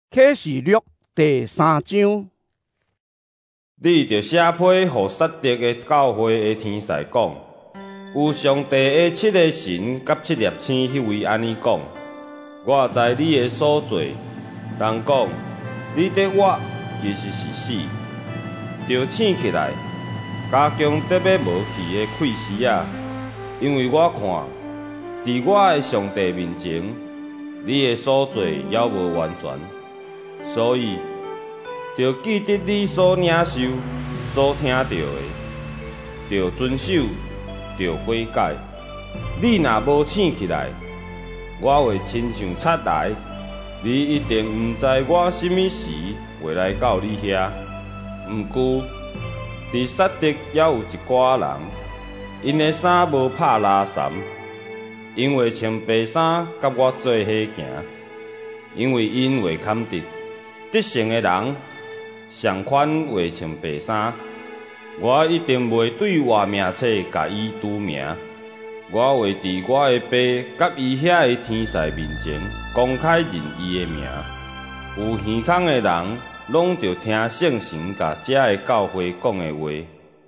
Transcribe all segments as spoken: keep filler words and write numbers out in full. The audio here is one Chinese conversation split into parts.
启示录第三章， 你着写批互撒狄的教会的天使讲：有上帝的七个神甲七粒星，迄位安尼讲：我知你的所做，人讲你伫活，其实是死，着醒起来，加强得要无去的气势啊！因为我看，伫我的上帝面前，你的所做犹无完全。所以，着记得你所领受、所听到的，着遵守，着悔改。你若无醒起来，我会亲像贼来，你一定毋知我什么时会来到你遐。毋过，伫撒狄也有一寡人，因的衫无拍拉衫，因为穿白衫甲我做伙行，因为因会堪得。得胜的人，上款会穿白衫，我一定袂对活命册甲伊除名。我会伫我的爸甲伊遐的天使面前公开认伊的名。有耳孔的人，拢着听圣神甲遮的教会讲的话。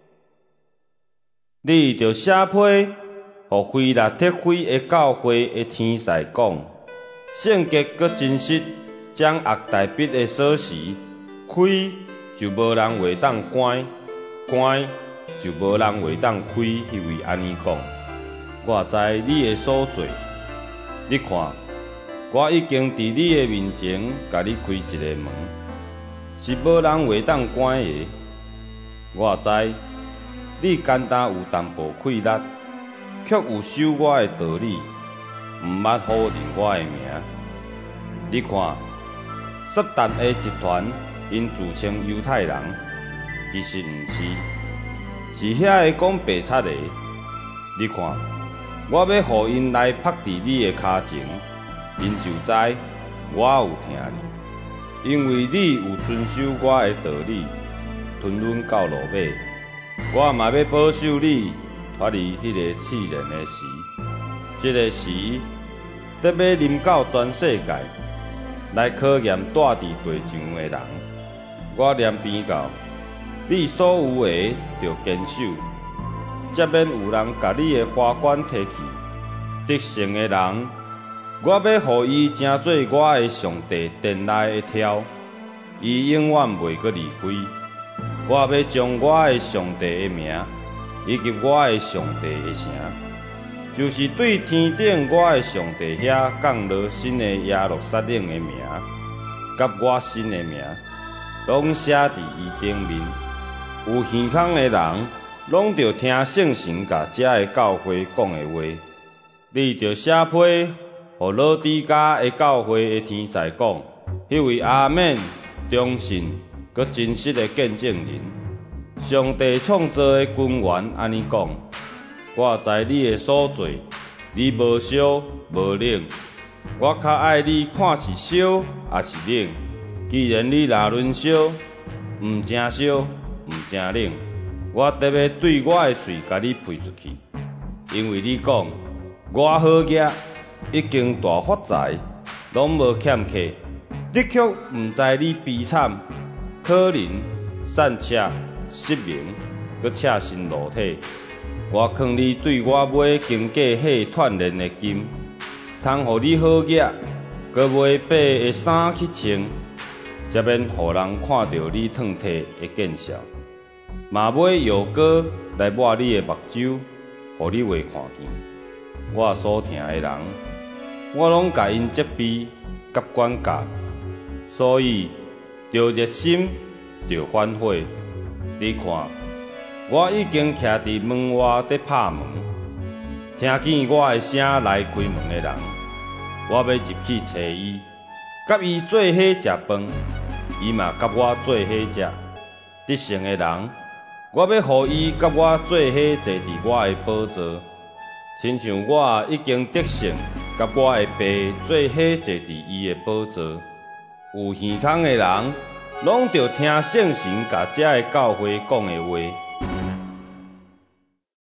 你着写批，互腓拉铁非的教会的天使讲：圣洁搁真实。将握大笔的锁匙开，就无人会当关；关就无人会当开。迄位安尼讲，我知你的所做。你看，我已经伫你的面前，甲你开一个门，是无人会当关的。我知你简单有淡薄气力，却有守我的道理，毋捌否认我的名。你看。撒旦的集团，因自称犹太人，其实毋是，是遐个讲白贼的。你看，我要互因来拍伫你的骹前，因就知我有听你，因为你有遵守我的道理，吞忍到落尾。我嘛要保守你，脱离迄个试炼的时，这个时得要临到全世界。来考验住伫地上的人，我念边到，你所有的着坚守，才免有人甲你的花冠摕去。得胜的人，我要互伊成做我的上帝殿内的挑，伊永远袂阁离开。我要将我的上帝的名，以及我的上帝的城，就是对天顶我的上帝遐降落新的耶路撒冷的名，甲我新的名，拢写伫伊顶面。有耳孔的人，拢着听圣神甲遮的教会讲的话。你着写批，互老底嘉的教会的天使讲：迄位阿免忠信佮真实的见证人，上帝创造的君源安尼讲。我知你的所做，你无烧无冷，我较爱你看是烧还是冷。既然你若论烧，毋正烧，毋正冷，我得要对我的喙甲你配出去，因为你讲我好业已经大发财，拢无欠客，的确毋知你悲惨、可怜、散赤、失明，佮赤身裸体。我劝你对我买经过血锻炼的金，通互你好业，佮买白的衫去穿，才免互人看到你褪体的见笑。嘛买药膏来抹你的目睭，互你袂看见。我所疼的人，我拢甲因责备甲管教，所以着热心，着反悔。你看。我已经徛伫门外伫拍门，听见我的声来开门的人，我要入去找伊，甲伊做伙食饭，伊嘛甲我做伙食。得胜的人，我要互伊甲我做伙坐伫我的宝座，亲像我已经得胜，甲我的爸做伙坐伫伊的宝座。有耳孔的人，拢着听圣神甲遮的教会讲的话。